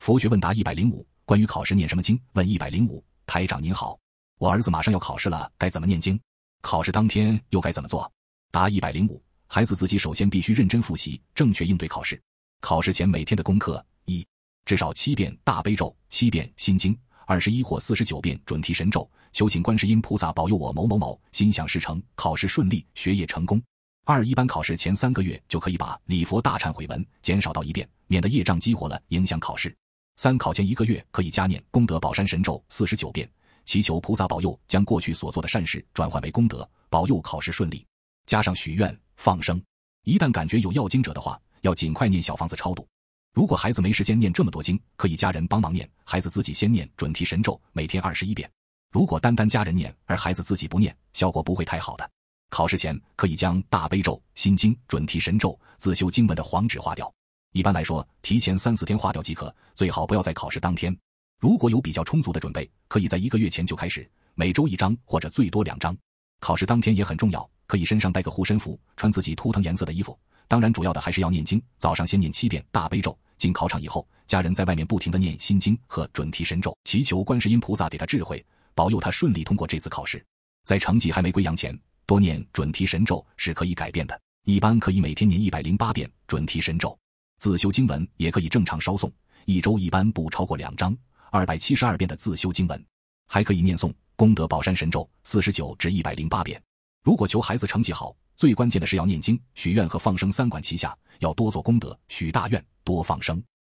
佛学问答105，关于考试念什么经？问105，台长您好，我儿子马上要考试了，该怎么念经？考试当天又该怎么做？答105，孩子自己首先必须认真复习，正确应对考试。考试前每天的功课：一、至少7遍大悲咒，7遍心经，21或49遍准提神咒，求请观世音菩萨保佑我某某某心想事成，考试顺利，学业成功。2、一般考试前3个月就可以把礼佛大忏悔文减少到1遍，免得业障激活了影响考试。3、考前1个月可以加念功德宝山神咒49遍，祈求菩萨保佑将过去所做的善事转换为功德，保佑考试顺利。加上许愿放生，一旦感觉有要经者的话，要尽快念小房子超度。如果孩子没时间念这么多经，可以家人帮忙念，孩子自己先念准提神咒，每天21遍。如果单家人念，而孩子自己不念，效果不会太好的。考试前可以将大悲咒、心经、准提神咒、自修经文的黄纸划掉。一般来说，提前3-4天划掉即可，最好不要在考试当天。如果有比较充足的准备，可以在1个月前就开始，每周1张或者最多2张。考试当天也很重要，可以身上带个护身符，穿自己图腾颜色的衣服。当然主要的还是要念经，早上先念7遍大悲咒，进考场以后，家人在外面不停地念心经和准提神咒，祈求观世音菩萨给他智慧，保佑他顺利通过这次考试。在成绩还没归阳前，多念准提神咒是可以改变的，一般可以每天念108遍准提神咒。自修经文也可以正常烧诵，一周一般不超过2章，272遍的自修经文。还可以念诵功德宝山神咒49至108遍。如果求孩子成绩好，最关键的是要念经、许愿和放生3管齐下，要多做功德，许大愿，多放生。